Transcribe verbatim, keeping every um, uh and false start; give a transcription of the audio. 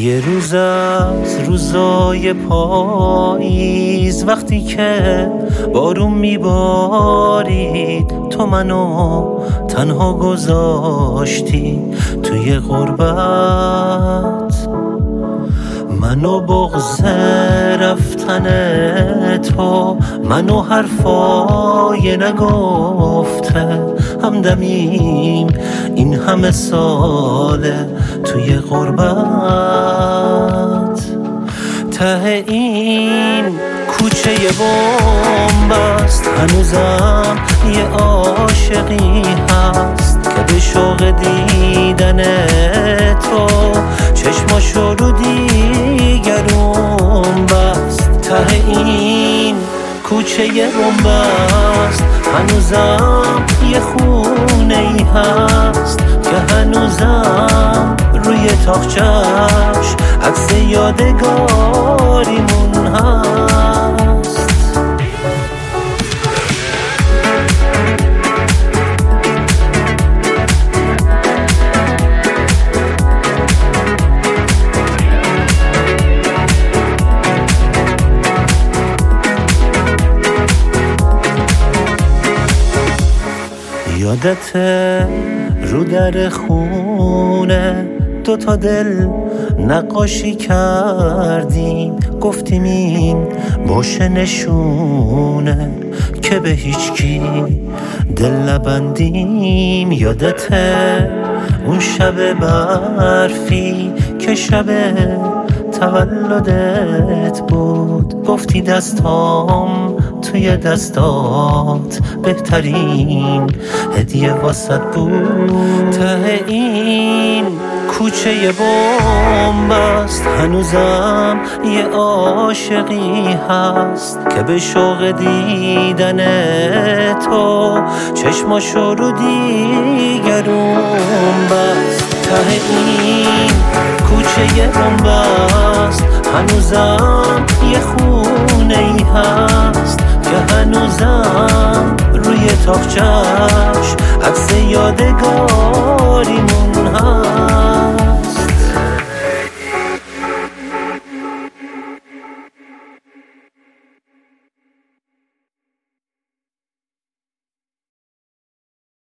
یه روز از روزای پاییز وقتی که بارون میبارید تو منو تنها گذاشتی توی غربت، منو بغض رفتن تو، منو حرفای نگفته همدمیم این همه ساله توی غربت. ته این کوچه یه بمب است، هنوزم یه عاشقی هست که به شوق دیدن تو چشماشو رو دیگرون بست. ته این کوچه یه بمب است، هنوزم یه خونه ای هست که هنوزم روی تاقچه‌اش عکس یادگاریمون هست. یادت رو در خونه دوتا دل نقاشی کردیم، گفتیم این باشه نشونه که به هیچکی دل نبندیم. یادت اون شب برفی که شب تولدت بود، گفتی دستام توی دستات بهترین هدیه واسط بود. ته این کوچه یه بمب است، هنوزم یه عاشقی هست که به شوق دیدن تو چشماشو رو دیگرون بست. ته این کوچه یه بمب است، هنوزم یه خونه ای هست که هنوزم روی تاقچه‌اش عکس یادگار